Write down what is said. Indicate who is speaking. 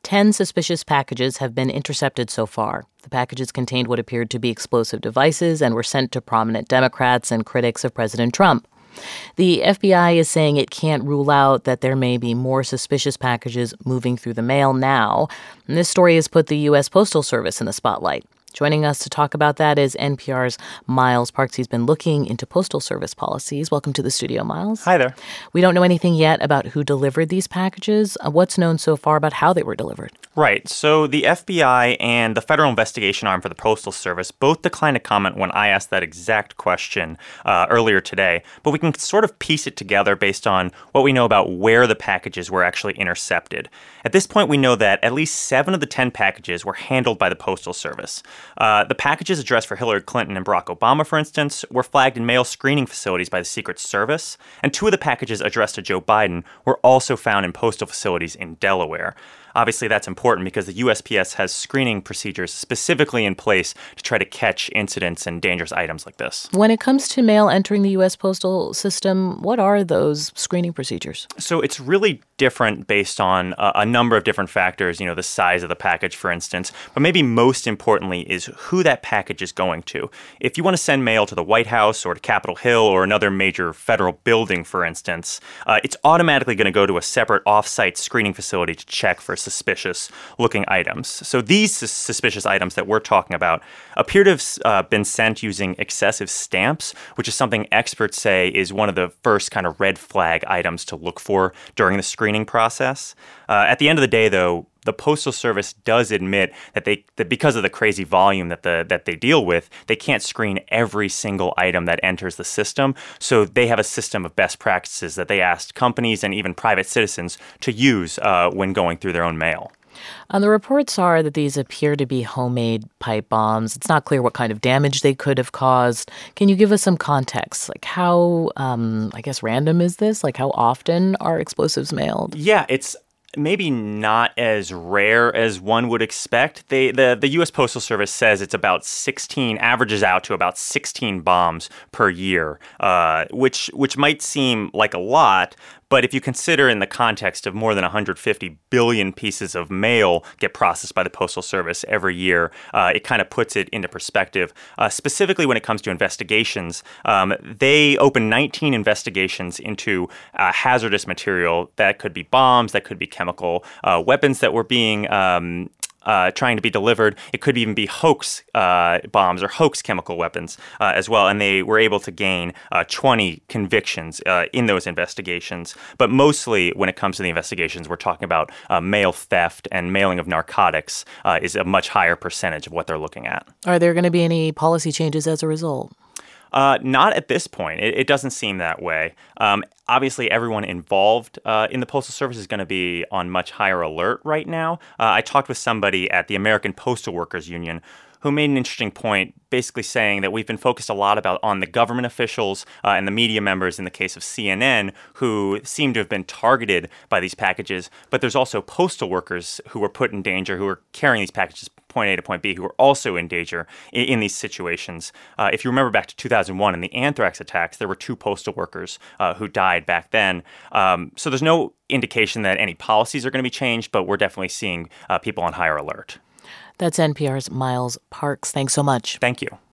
Speaker 1: 10 suspicious packages have been intercepted so far. The packages contained what appeared to be explosive devices and were sent to prominent Democrats and critics of President Trump. The FBI is saying it can't rule out that there may be more suspicious packages moving through the mail now. And this story has put the U.S. Postal Service in the spotlight. Joining us to talk about that is NPR's Miles Parks. He's been looking into Postal Service policies. Welcome to the studio, Miles.
Speaker 2: Hi there.
Speaker 1: We don't know anything yet about who delivered these packages. What's known so far about how they were delivered?
Speaker 2: Right. So the FBI and the Federal Investigation Arm for the Postal Service both declined to comment when I asked that exact question earlier today. But we can sort of piece it together based on what we know about where the packages were actually intercepted. At this point, we know that at least 7 of the 10 packages were handled by the Postal Service. The packages addressed for Hillary Clinton and Barack Obama, for instance, were flagged in mail screening facilities by the Secret Service, and 2 of the packages addressed to Joe Biden were also found in postal facilities in Delaware. Obviously, that's important because the USPS has screening procedures specifically in place to try to catch incidents and dangerous items like this.
Speaker 1: When it comes to mail entering the U.S. postal system, what are those screening procedures?
Speaker 2: So it's really different based on a number of different factors, the size of the package, for instance. But maybe most importantly is who that package is going to. If you want to send mail to the White House or to Capitol Hill or another major federal building, for instance, it's automatically going to go to a separate off-site screening facility to check for suspicious-looking items. So these suspicious items that we're talking about appear to have been sent using excessive stamps, which is something experts say is one of the first kind of red flag items to look for during the screening process. At the end of the day, though, the Postal Service does admit that because of the crazy volume that they deal with, they can't screen every single item that enters the system. So they have a system of best practices that they asked companies and even private citizens to use when going through their own mail.
Speaker 1: The reports are that these appear to be homemade pipe bombs. It's not clear what kind of damage they could have caused. Can you give us some context? Like how, random is this? Like how often are explosives mailed?
Speaker 2: Yeah, it's maybe not as rare as one would expect. The U.S. Postal Service says it's averages out to about 16 bombs per year, which might seem like a lot. But if you consider in the context of more than 150 billion pieces of mail get processed by the Postal Service every year, it kind of puts it into perspective. Specifically when it comes to investigations, they opened 19 investigations into hazardous material that could be bombs, that could be chemical weapons that were being trying to be delivered. It could even be hoax bombs or hoax chemical weapons as well. And they were able to gain 20 convictions in those investigations. But mostly when it comes to the investigations, we're talking about mail theft and mailing of narcotics is a much higher percentage of what they're looking at.
Speaker 1: Are there going to be any policy changes as a result?
Speaker 2: Not at this point. It doesn't seem that way. Obviously, everyone involved in the Postal Service is going to be on much higher alert right now. I talked with somebody at the American Postal Workers Union who made an interesting point, basically saying that we've been focused a lot on the government officials and the media members in the case of CNN who seem to have been targeted by these packages. But there's also postal workers who were put in danger, who are carrying these packages point A to point B, who are also in danger in these situations. If you remember back to 2001 and the anthrax attacks, there were 2 postal workers who died back then. So there's no indication that any policies are going to be changed, but we're definitely seeing people on higher alert.
Speaker 1: That's NPR's Miles Parks. Thanks so much.
Speaker 2: Thank you.